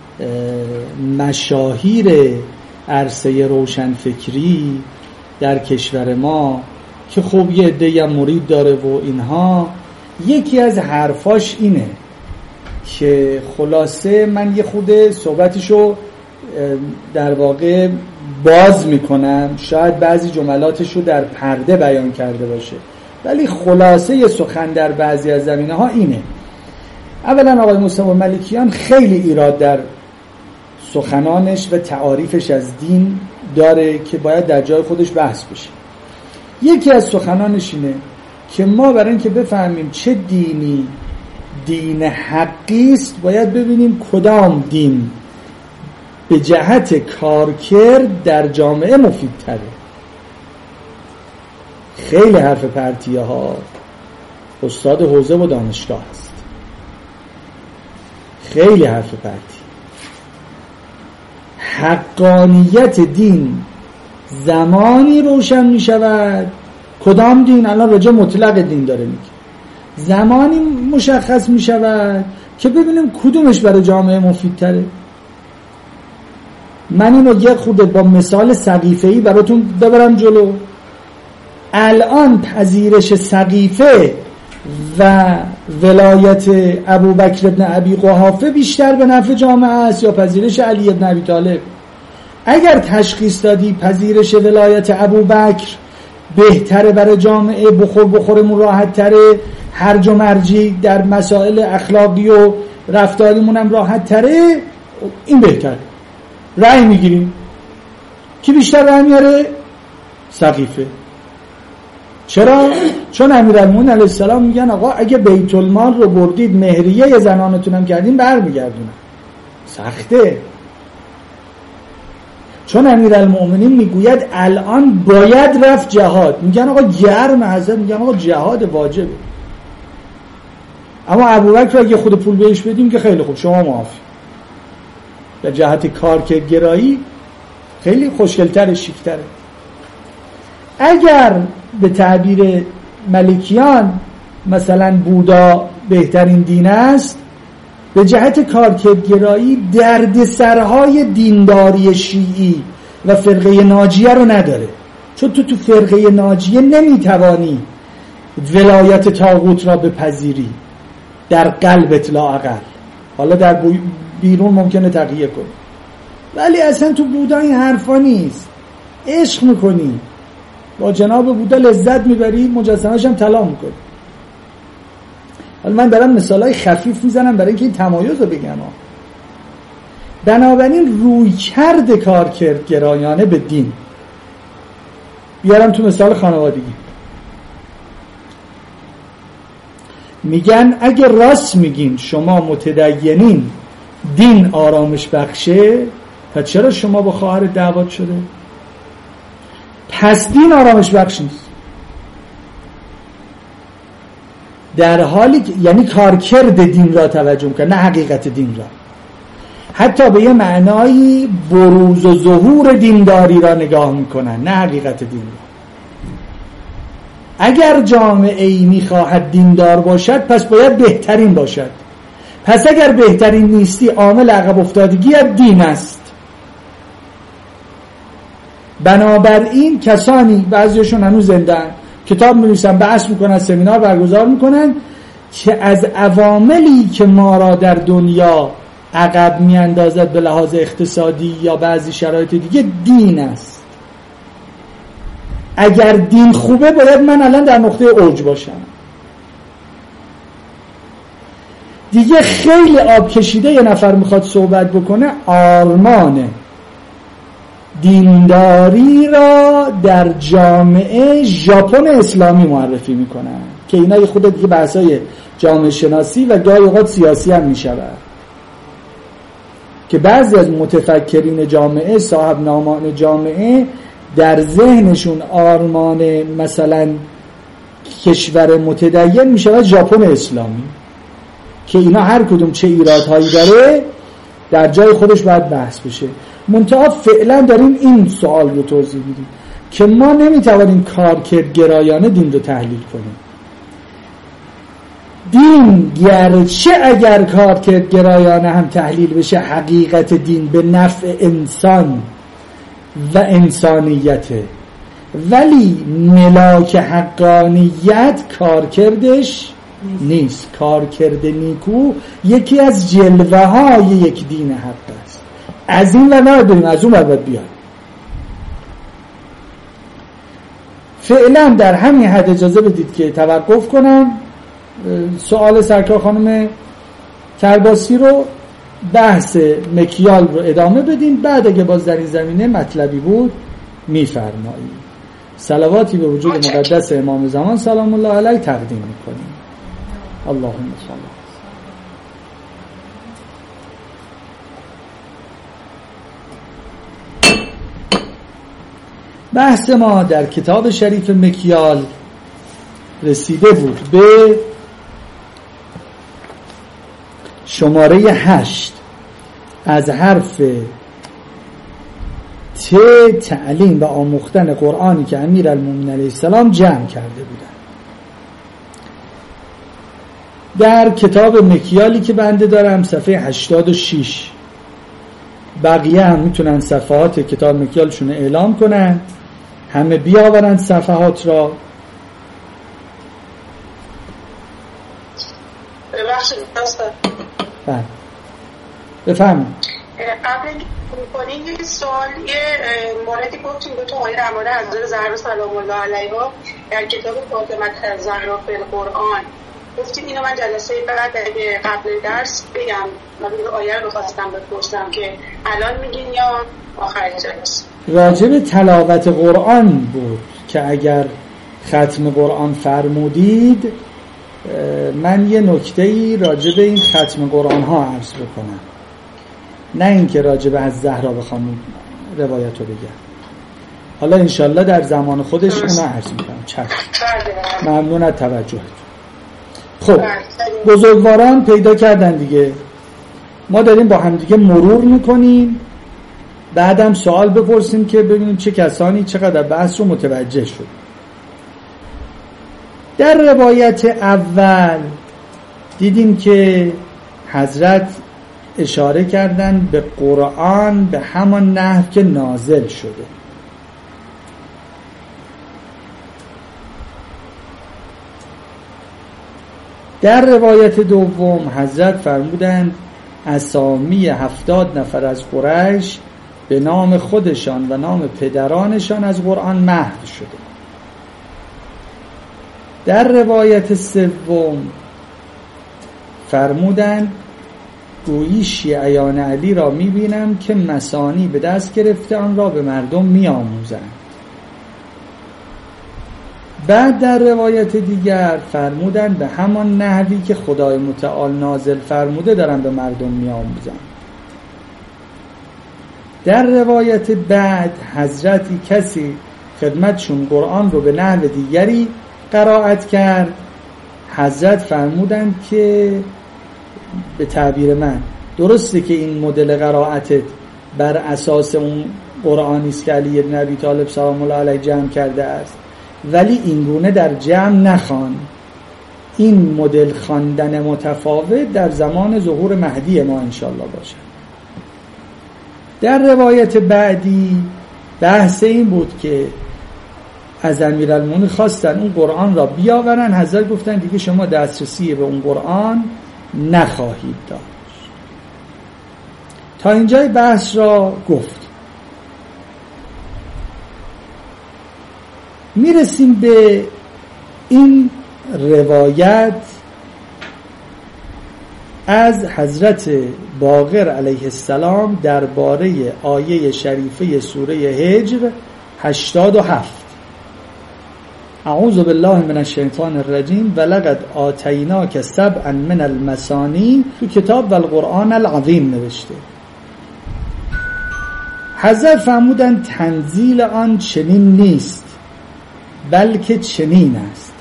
مشاهیر عرصه روشنفکری در کشور ما که خب یه عده‌ای هم مرید داره و اینها، یکی از حرفاش اینه که خلاصه من یه خود صحبتشو در واقع باز میکنم، شاید بعضی جملاتشو در پرده بیان کرده باشه ولی خلاصه یه سخن در بعضی از زمینه ها اینه. اولا آقای مصطفی ملکیان خیلی ایراد در سخنانش و تعاریفش از دین داره که باید در جای خودش بحث بشه. یکی از سخنانش اینه که ما برای اینکه بفهمیم چه دینی دین حقی است باید ببینیم کدام دین به جهت کارکرد در جامعه مفیدتره. خیلی حرف پرتیه ها، استاد حوزه و دانشگاه است، خیلی حرف پرتی. حقانیت دین زمانی روشن می شود، کدام دین الان رجا مطلق دین داره میگه، زمانی مشخص می شود که ببینیم کدومش برای جامعه مفید تره. من اینو یک خود با مثال سقیفه‌ای براتون ببرم جلو. الان پذیرش سقیفه و ولایت ابوبکر ابن ابی قحافه بیشتر به نفع جامعه است یا پذیرش علی ابن ابی طالب؟ اگر تشخیص دادی پذیرش ولایت ابوبکر بهتره برای جامعه، بخور بخورمون راحت تره، هرج و مرجی در مسائل اخلاقی و رفتاریمون هم راحت تره، این بهتره، رأی میگیریم. کی بیشتر رأی میاره؟ سقیفه. چرا؟ چون امیرالمومنین علیه السلام میگن آقا اگه بیت المال رو بردید مهریه زنانتون هم کردین برمیگردونن. سخته. چون امیرالمومنین میگوید الان باید رفت جهاد، میگن آقا گرم حضرت، میگن آقا جهاد واجبه. اما ابوبکر اگه خود پول بهش بدیم که خیلی خوب، شما معافی. در جهت کارکردگرایی خیلی خوشگل‌تره، شیک‌تره. اگر به تعبیر ملکیان مثلا بودا بهترین دین است، به جهت کارکردگرایی دردسرهای دینداری شیعی و فرقه ناجیه رو نداره، چون تو تو فرقه ناجیه نمیتوانی ولایت طاغوت را بپذیری در قلبت لااقل، حالا در بیرون ممکنه تغییر کنی، ولی اصلا تو بودا این حرفا نیست. عشق میکنی، با جناب بودا لذت میبری، مجسمه‌اش هم طلا میکنی. حالا من دارم مثالای خفیف میزنم برای اینکه این تمایز رو بگم. بنابراین روی کرد کار کرد گرایانه به دین، بیارم تو مثال خانوادگی، میگن اگه راست میگین شما متدینین دین آرامش بخشه، پس چرا شما با خواهر دعوات شده؟ پس دین آرامش بخش نیست. در حالی که یعنی کارکرد دین را توجه میکنه، نه حقیقت دین را. حتی به یه معنایی بروز و ظهور دینداری را نگاه میکنن، نه حقیقت دین را. اگر جامعه ای میخواهد دیندار باشد پس باید بهترین باشد، پس اگر بهترین نیستی عامل عقب افتادگی دین است. بنابراین کسانی، بعضیشون هنوز زنده‌اند، کتاب می‌نویسن، بحث میکنن، سمینار برگزار میکنن که از عواملی که ما را در دنیا عقب میاندازد به لحاظ اقتصادی یا بعضی شرایط دیگه دین است. اگر دین خوبه باید من الان در نقطه اوج باشم. دیگه خیلی آب کشیده یه نفر میخواد صحبت بکنه، آرمان دینداری را در جامعه ژاپن اسلامی معرفی میکنن که اینا یه خود دیگه بحثای جامعه شناسی و گاهی اوقات سیاسی هم میشود، که بعضی از متفکرین جامعه، صاحب نامان جامعه، در ذهنشون آرمان مثلا کشور متدین میشود ژاپن اسلامی، که اینا هر کدوم چه ایرادهایی داره در جای خودش باید بحث بشه. منتها فعلا داریم این سوال رو توضیح میدیم که ما نمیتوانیم کارکرد گرایانه دین رو تحلیل کنیم. دین گرچه اگر کارکرد گرایانه هم تحلیل بشه، حقیقت دین به نفع انسان و انسانیته، ولی ملاک حقانیت کارکردش نیست. کارکرد نیکو یکی از جلوه های یک دین حق است. از این و نه بریم، از اون باید بیایم. فعلا در همین حد اجازه بدید که توقف کنم، سوال سرکار خانم کرباسی رو، بحث مکیال رو ادامه بدیم، بعد اگه باز در این زمینه مطلبی بود میفرمایید. صلواتی به وجود مقدس امام زمان سلام الله علیه تقدیم میکنیم. اللهم صل. بحث ما در کتاب شریف مکیال رسیده بود به شماره هشت از حرف ت تعلیم و آموختن قرآنی که امیرالمومنین علیه السلام جمع کرده بودن. در کتاب مکیالی که بنده دارم صفحه هشتاد و شش، بقیه هم میتونن صفحات کتاب مکیالشون اعلام کنن، همه بیاورن صفحات را. ببخشید دسته بله بفهمید. قبل اینکه کنیم یه سوال، یه موردی گفتیم به تو آقای رحمانی حضرت زهرا سلام الله علیها در کتاب فاطمه الزهرا فی القرآن گفتیم. اینو من جلسه بعد قبل درس بگم، من این آیه رو خواستم بپرسم که الان میگین یا آخر جلسه؟ راجع به تلاوت قرآن بود که اگر ختم قرآن فرمودید من یه نکته‌ای راجع به این ختم قرآن ها عرض بکنم، نه اینکه راجع به از زهرا بخوام روایت رو بگم. حالا انشالله در زمان خودش اونو عرض میکنم. چشم، ممنون از توجهت. خب بزرگواران پیدا کردن دیگه، ما داریم با هم دیگه مرور میکنیم، بعدم سوال بپرسیم که ببینیم چه کسانی چقدر بحث رو متوجه شد. در روایت اول دیدیم که حضرت اشاره کردن به قرآن به همان نحو که نازل شده. در روایت دوم حضرت فرمودند اسامی هفتاد نفر از قریش به نام خودشان و نام پدرانشان از قرآن محو شده. در روایت سوم فرمودند گویی شیعیان علی را می‌بینم که مثانی به دست گرفته آن را به مردم می‌آموزند. بعد در روایت دیگر فرمودند به همان نحوی که خدای متعال نازل فرموده دارن به مردم می‌آموزند. در روایت بعد حضرتی کسی خدمتشون قرآن رو به نحو دیگری قرائت کرد. حضرت فرمودند که به تعبیر من درسته که این مدل قرائتت بر اساس اون قرآنی است که علی بن ابی طالب سلام الله علیه جمع کرده است، ولی این گونه در جمع نخوان. این مدل خواندن متفاوت در زمان ظهور مهدی ما انشالله باشه. در روایت بعدی بحث این بود که از امیرالمومنین خواستن اون قرآن را بیاورن. حضرت گفتن دیگه شما دسترسی به اون قرآن نخواهید داشت. تا اینجای بحث را گفت. میرسیم به این روایت از حضرت باقر علیه السلام درباره آیه شریفه سوره هجر هشتاد و هفت. اعوذ بالله من الشیطان الرجیم ولقد آتیناک سبعا من المثانی تو کتاب و القرآن العظیم نوشته. حضرت فرمودند تنزیل آن چنین نیست بلکه چنین است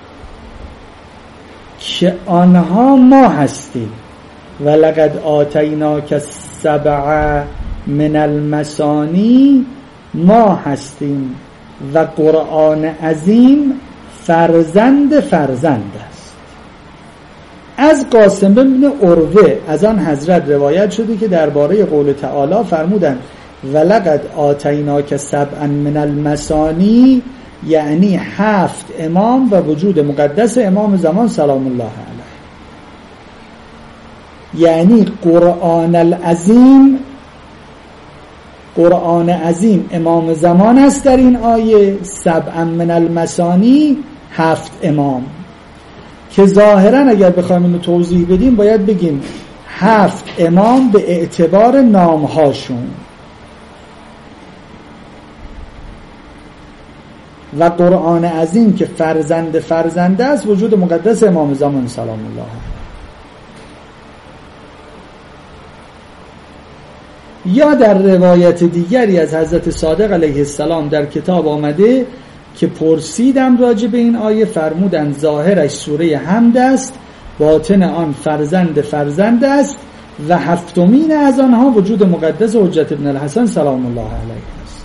که آنها ما هستیم. ولقد آتیناک سبع من المثانی ما هستیم و قرآن عظیم فرزند فرزند است. از قاسم بن عروه از آن حضرت روایت شده که درباره قول تعالی فرمودند ولقد آتیناک سبعا من المثانی، یعنی هفت امام و وجود مقدس امام زمان سلام الله علیه. یعنی قرآن العظیم، قرآن عظیم امام زمان است در این آیه، سبعا من المثانی هفت امام، که ظاهرا اگر بخوایم اینو توضیح بدیم باید بگیم هفت امام به اعتبار نامهاشون و قرآن عظیم که فرزند فرزنده است وجود مقدس امام زمان سلام الله علیه. یا در روایت دیگری از حضرت صادق علیه السلام در کتاب آمده که پرسیدم راجع به این آیه، فرمودند ظاهرش سوره حمد است، باطن آن فرزند فرزند است و هفتمین از آنها وجود مقدس حجت ابن الحسن سلام الله علیه است.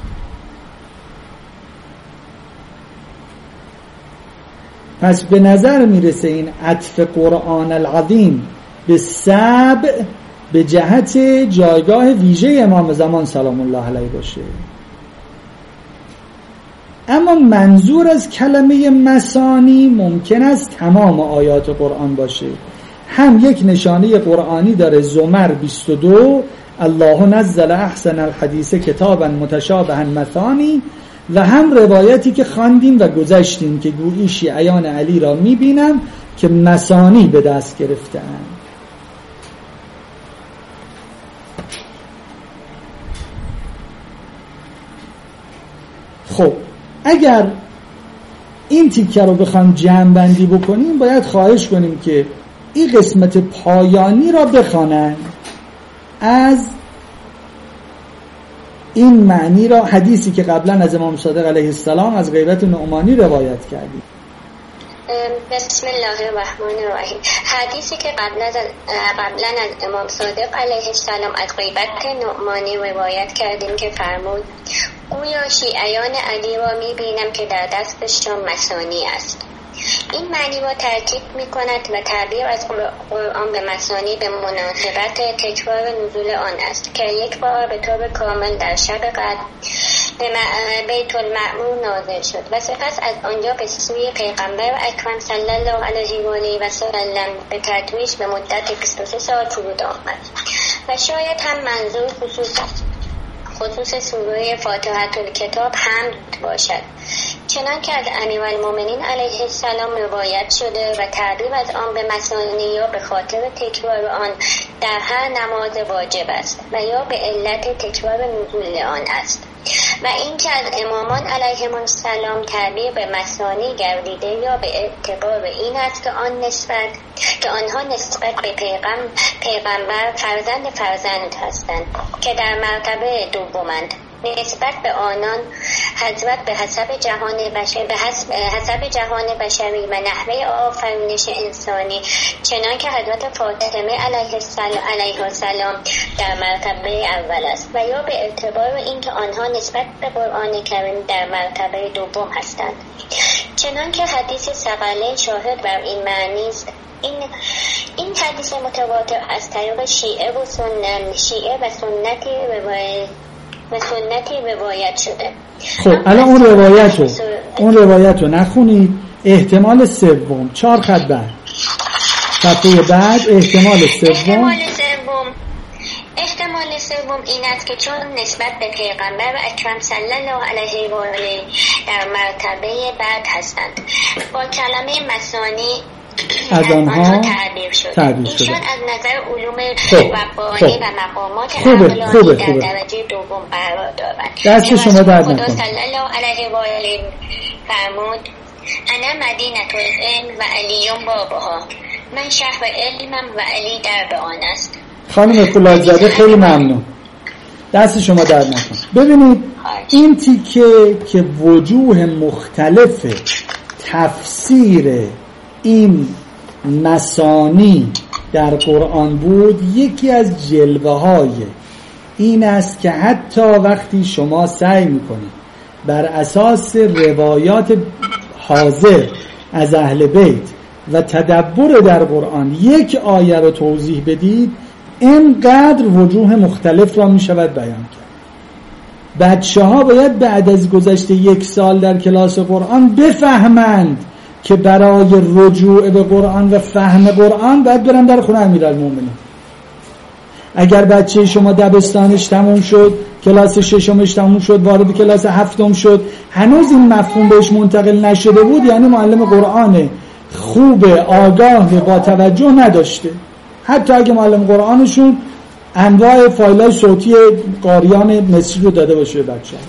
پس به نظر میرسه این عطف قرآن العظیم به سبع به جهت جایگاه ویژه امام زمان سلام الله علیه باشه. اما منظور از کلمه مثانی ممکن است تمام آیات قرآن باشه. هم یک نشانه قرآنی داره زمر بیست و دو الله نزل احسن الحدیث کتابا متشابها مثانی، و هم روایتی که خواندیم و گذشتیم که گویی شیعیان علی را میبینم که مثانی به دست گرفته‌اند. خب اگر این تیکه رو بخوام جمع بندی بکنیم باید خواهش کنیم که این قسمت پایانی را بخوانن. از این معنی را حدیثی که قبلا از امام صادق علیه السلام از غیبت نعمانی روایت کردیم. بسم الله الرحمن الرحیم. حدیثی که قبلا از قبلا از امام صادق علیه السلام از غیبت نعمانی روایت کردیم که فرمود گویا شیعیان علی را میبینم که در دستشان مثانی است. این معنی را تاکید می‌کند و تعبیر از قرآن به مثانی به مناسبت تکرار نزول آن است که یک بار به طور کامل در شب قدر به بیت المعمور نازل شد و سپس از آنجا به سوی پیغمبر اکرم صلی الله علیه و آله و سلم به تدریج به مدت بیست و سه سال فرود آمد و شاید هم منظور خصوص خصوص سوره فاتحه الکتاب حمد باشد، چنان که از امیرالمومنین علیه السلام روایت شده و تعبیر از آن به مثانی یا به خاطر تکرار آن در هر نماز واجب است و یا به علت تکرار نزول آن است و اینکه از امامان علیهم السلام تعبیر به مثانی گردیده یا به اعتبار این است که آن نسبت که آنها نسبت به پیغم پیغمبر فرزند فرزند هستند که در مرتبه دومند. نسبت به آنان حضرت به حسب جهان بشر به حسب, حسب جهان بشری و نحوه آفرینش انسانی، چنان که حضرت فاطمه علیه السلام علیه السلام در مرتبه اول است و یا به اعتبار اینکه آنها نسبت به قرآن کریم در مرتبه دوم هستند، چنان که حدیث ثقلین شاهد بر این معنی است. این این حدیث متواتر از طریق شیعه و سنت شیعه و سنتی روایت و سنتی روایت شده. خب الان اون روایت رو اون روایت رو نخونید. احتمال سوم چهار خط بعد صفحه بعد احتمال سوم احتمال سوم احتمال سوم این است که چون نسبت به پیغمبر اکرم صلی الله علیه و آله در مرتبه بعد هستند، با کلمه مثانی از آنها تعبیر شده. تعبیر شده. ایشان از نظر علوم ربانی خب. و مقامات خوبه. عقلانی خوبه. در خوبه. درجه دوم قرار دارند. دست شما درد نکنه. خدا صلی الله علیه و آله فرمود: انا مدینه العلم و علی بابها. من شهر علمم و علی در آن است. خانم فولادزاده خیلی ممنون. دست شما درد نکنه. ببینید این تیکه که وجوه مختلف تفسیر این مثانی در قرآن بود، یکی از جلوه های این است که حتی وقتی شما سعی میکنید بر اساس روایات حاضر از اهل بیت و تدبر در قرآن یک آیه رو توضیح بدید، اینقدر وجوه مختلف را میشود بیان کرد. بچه ها باید بعد از گذشت یک سال در کلاس قرآن بفهمند که برای رجوع به قرآن و فهم قرآن باید برن در خونه امیرالمومنین. اگر بچه شما دبستانش تموم شد، کلاس ششمش تموم شد، وارد کلاس هفتم شد، هنوز این مفهوم بهش منتقل نشده بود، یعنی معلم قرآن خوب آگاه و با توجه نداشته. حتی اگه معلم قرآنشون انواع فایل‌های صوتی قاریان مصری رو داده باشه بچه‌ها.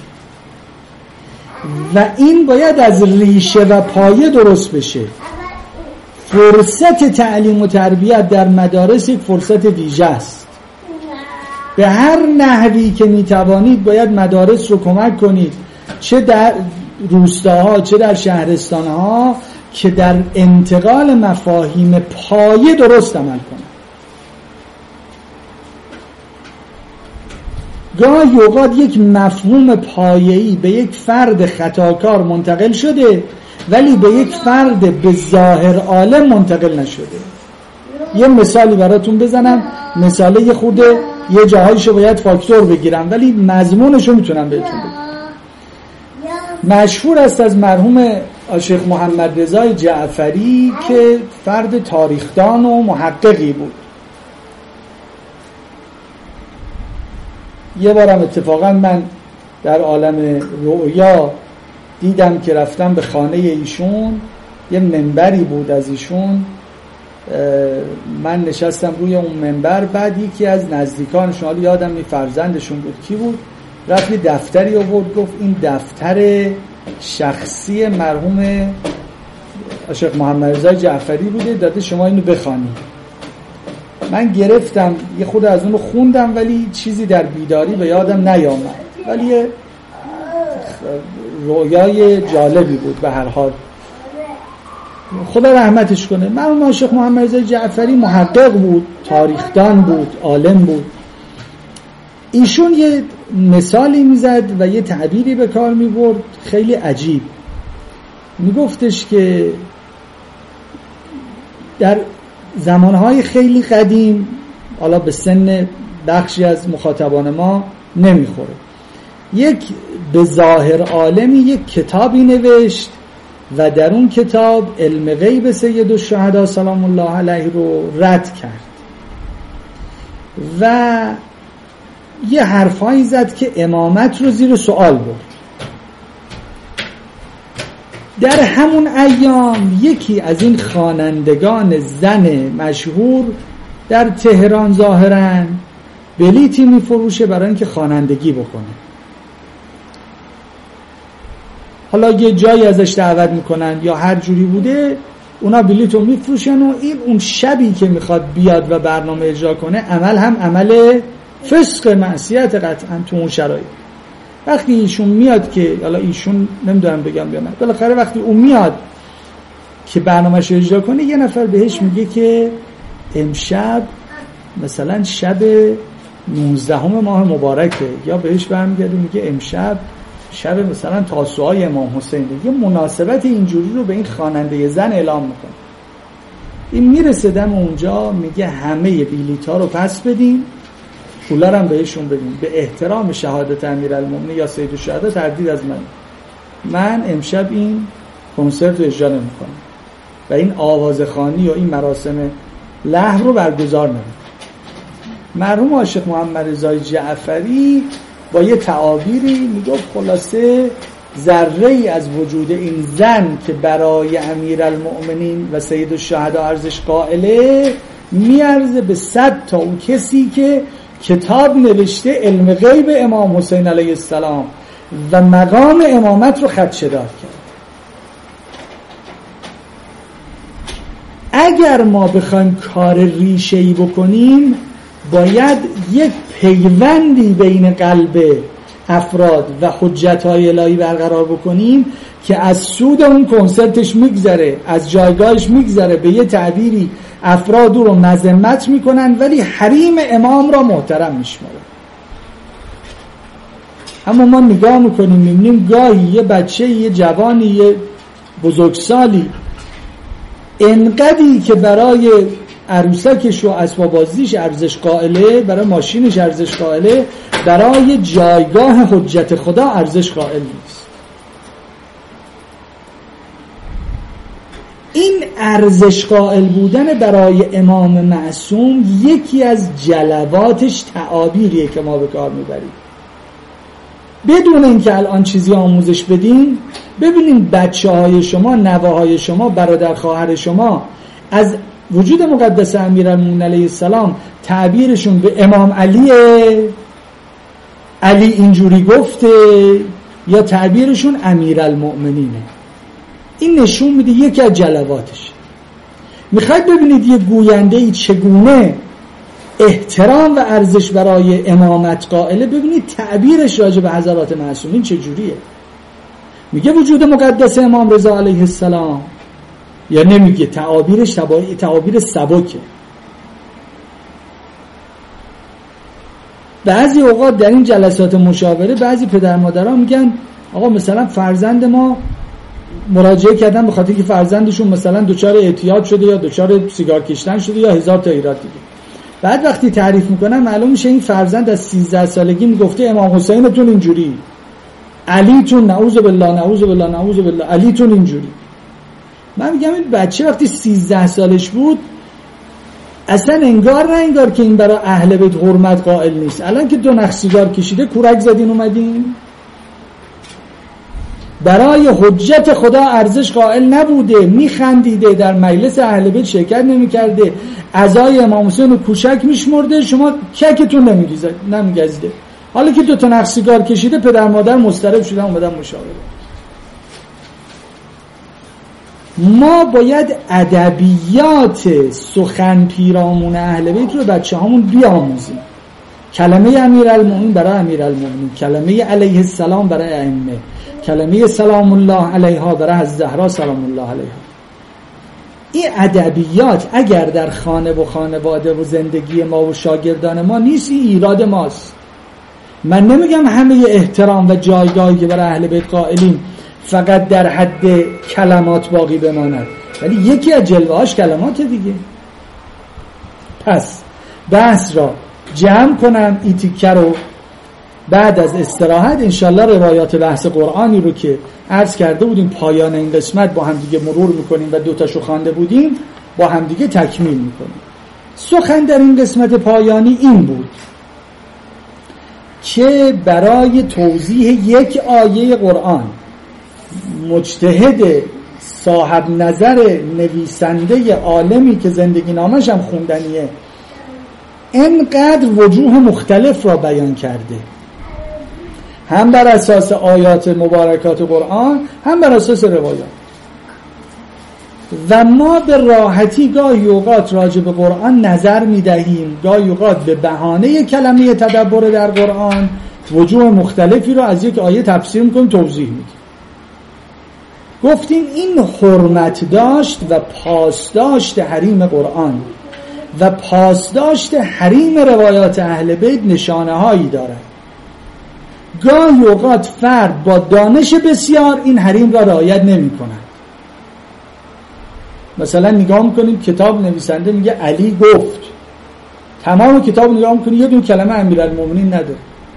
و این باید از ریشه و پایه درست بشه. فرصت تعلیم و تربیت در مدارس یک فرصت ویژه است. به هر نحوی که میتوانید باید مدارس رو کمک کنید، چه در روستاها چه در شهرستانها، که در انتقال مفاهیم پایه درست عمل کنند. گاهی اوقات یک مفهوم پایه‌ای به یک فرد خطاکار منتقل شده ولی به یک فرد به ظاهر عالم منتقل نشده. یه مثالی براتون بزنم، مثاله یه خود یه جاهایشو باید فاکتور بگیرم ولی مضمونشو میتونم بهتون بگم. مشهور است از مرحوم شیخ محمد رضا جعفری که فرد تاریخدان و محققی بود. یه بارم اتفاقا من در عالم رؤیا دیدم که رفتم به خانه ایشون، یه منبری بود از ایشون، من نشستم روی اون منبر، بعد یکی از نزدیکانشون، حالا یادم نی فرزندشون بود کی بود، رفت یه دفتری آورد گفت این دفتر شخصی مرحوم شیخ محمد رضا جعفری بوده، داده شما اینو بخوانید. من گرفتم یه خود از اونو خوندم ولی چیزی در بیداری به یادم نیامد، ولی یه رویای جالبی بود به هر حال. خدا رحمتش کنه. مرحوم شیخ محمد رضا جعفری محقق بود، تاریخدان بود، عالم بود. ایشون یه مثالی میزد و یه تعبیری به کار میبرد خیلی عجیب. میگفتش که در زمانهای خیلی قدیم، حالا به سن بخشی از مخاطبان ما نمیخوره، یک به ظاهر عالمی یک کتابی نوشت و در اون کتاب علم غیب سید الشهدا سلام الله علیه رو رد کرد و یه حرفایی زد که امامت رو زیر سوال برد. در همون ایام یکی از این خوانندگان زن مشهور در تهران ظاهراً بلیتی میفروشه برای اینکه خوانندگی بکنه. حالا یه جایی ازش دعوت میکنن یا هر جوری بوده، اونا بلیتو میفروشن و این اون شبی که میخواد بیاد و برنامه اجرا کنه عمل هم عمل فسق معصیت قطعا تو اون شرایط. وقتی ایشون میاد که حالا ایشون نمیدونم بگم یا نه، بالاخره وقتی اون میاد که برنامه‌شو اجرا کنه یه نفر بهش میگه که امشب مثلا شب نوزدهم ماه مبارکه، یا بهش برمیگرده میگه امشب شب مثلا تاسوعای امام حسین، یه مناسبت اینجوری رو به این خواننده زن اعلام میکنه. این میرسه دم اونجا میگه همه بلیط‌ها رو پس بدین، پولا رو هم بهشون بدین، به احترام شهادت امیرالمومنین یا سید الشهدا تردید از من من امشب این کنسرت رو اجرا نمی‌کنم و این آوازخوانی و این مراسم لهو رو برگزار نمی‌کنم. مرحوم عاشق محمد رضای جعفری با یه تعابیری میگفت خلاصه ذره‌ای از وجود این زن که برای امیرالمؤمنین و سید الشهدا ارزش قائله میارزه به صد تا اون کسی که کتاب نوشته علم غیب امام حسین علیه السلام و مقام امامت رو خدشه‌دار کرد. اگر ما بخوایم کار ریشه‌ای بکنیم باید یک پیوندی بین قلب افراد و حجت‌های الهی برقرار بکنیم که از سود اون کنسرتش میگذره، از جایگاهش میگذره، به یه تعبیری افراد رو مذمت میکنن ولی حریم امام را محترم میشمارن. اما ما نگاه میکنیم میبینیم گاهی یه بچه، یه جوانی، یه بزرگسالی انقدری که برای عروسکش و اسباب بازیش ارزش قائله، برای ماشینش ارزش قائله، برای جایگاه حجت خدا ارزش قائل نیست. این ارزش قائل بودن برای امام معصوم یکی از جلواتش تعابیریه که ما به کار میبریم. بدون اینکه الان چیزی آموزش بدیم، ببینیم بچه های شما، نوه های شما، برادر خواهر شما از وجود مقدس امیرالمومنین علیه السلام تعبیرشون به امام علیه، علی اینجوری گفته، یا تعبیرشون امیرالمؤمنینه. این نشون میده یکی از جلواتش. میخواید ببینید یه گوینده‌ای چگونه احترام و ارزش برای امامت قائله، ببینید تعبیرش راجع به حضرات معصومین چجوریه. میگه وجود مقدس امام رضا علیه السلام، یا نمیگه، تعابیرش تعابیر سبکه. بعضی اوقات در این جلسات مشاوره بعضی پدر مادرها میگن آقا مثلا فرزند ما مراجعه کردن به خاطر که فرزندشون مثلا دچار اعتیاد شده یا دچار سیگار کشیدن شده یا هزار تا ایراد دیگه. بعد وقتی تعریف میکنن معلوم میشه این فرزند از سیزده سالگی میگفته امام حسینتون اینجوری، علیتون نعوذ بالله نعوذ بالله نعوذ بالله علیتون اینجوری. من میگم این بچه وقتی سیزده سالش بود اصلا انگار نه انگار که این برای اهل بیت حرمت قائل نیست. الان که دو نخ سیگار کشیده کورک زدین اومدین، برای حجت خدا ارزش قائل نبوده، میخندیده، در مجلس اهل بیت شرکت نمیکرده، عزای امام حسین رو کوچک میشمرده، شما ککتون نمیریزه نمیگزیده. حالا که دو تا نخ سیگار کشیده پدر مادر مضطرب شدن اومدن مشاوره. ما باید ادبیات سخن پیرامون اهل بیت رو بچه هامون بیاموزیم. کلمه امیرالمومنین برای امیرالمومنین، کلمه علیه السلام برای ائمه، کلمه سلام الله علیها برای از زهرا سلام الله علیها. این ادبیات اگر در خانه و خانواده و زندگی ما و شاگردان ما نیست، این ایراد ماست. من نمیگم همه احترام و جایگاهی که برای اهل بیت قائلیم فقط در حد کلمات باقی بماند، ولی یکی از جلوه‌هاش کلمات دیگه. پس بحث را جمع کنم، این تیکه رو بعد از استراحت انشالله روایات بحث قرآنی رو که عرض کرده بودیم پایان این قسمت با هم دیگه مرور میکنیم و دوتاشو خوانده بودیم با هم دیگه تکمیل میکنیم. سخن در این قسمت پایانی این بود که برای توضیح یک آیه قرآن مجتهد صاحب نظر نویسنده عالمی که زندگی نامش هم خوندنیه اینقدر وجوه مختلف را بیان کرده، هم بر اساس آیات مبارکات قرآن هم بر اساس روایات، و ما به راحتی گاهی اوقات راجع به قرآن نظر میدهیم، گاهی اوقات به بهانه کلمه تدبر در قرآن وجوه مختلفی رو از یک آیه تفسیر میکنیم، توضیح میدیم. گفتیم این حرمت داشت و پاسداشت حریم قرآن و پاسداشت حریم روایات اهل بیت نشانه هایی دارد. گاهی اوقات فرد با دانش بسیار این حریم را رعایت نمی کند. مثلا نگاه میکنیم کتاب نویسنده میگه علی گفت، تمام کتاب نگاه میکنیم یه دون کلمه امیرالمومنین نداره،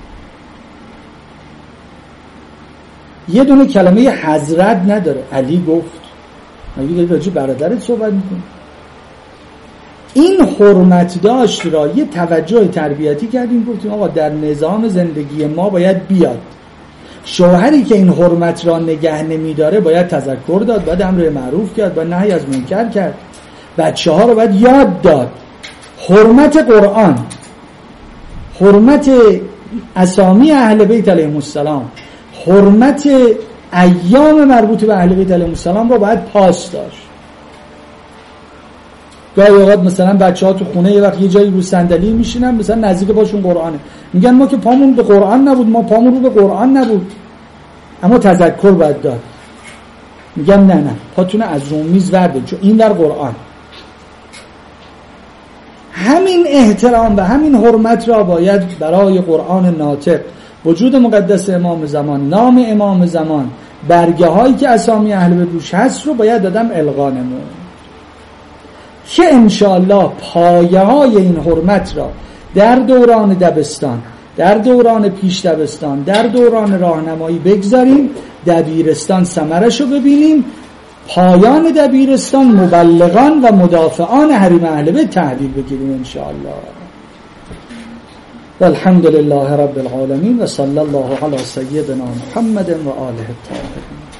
یه دونه کلمه حضرت نداره، علی گفت. مگه داری راجع برادرت صحبت میکنی؟ این حرمت داشت را یه توجه تربیتی کردیم، گفتیم آقا در نظام زندگی ما باید بیاد. شوهری که این حرمت را نگه نمیداره باید تذکر داد، باید امر معروف کرد، باید نهی از منکر کرد، بچه ها رو باید یاد داد. حرمت قرآن، حرمت اسامی اهل بیت علیهم السلام، حرمت ایام مربوط به اهل بیت علیهم السلام رو باید پاس داشت. گاهی اوقات مثلا بچه‌ها تو خونه یه وقت یه جایی رو صندلی میشینن، مثلا نزدیک باشون قرآنه، میگن ما که پامون به قرآن نبود، ما پامون رو به قرآن نبود، اما تذکر باید داد. میگم نه نه، پاتونه از روی میز ورده، چون این در قرآن. همین احترام و همین حرمت را باید برای قرآن ناطق، وجود مقدس امام زمان، نام امام زمان، برگه هایی که اسامی اهل بیت روش هست رو باید دادم القا نمود که انشاءالله پایه های این حرمت را در دوران دبستان، در دوران پیش دبستان، در دوران راهنمایی بگذاریم، دبیرستان ثمرش رو ببینیم، پایان دبیرستان مبلغان و مدافعان حریم اهل بیت تحویل بگیریم انشاءالله. والحمد لله رب العالمین و صلی الله علی سیدنا محمد و آله الطاهرین.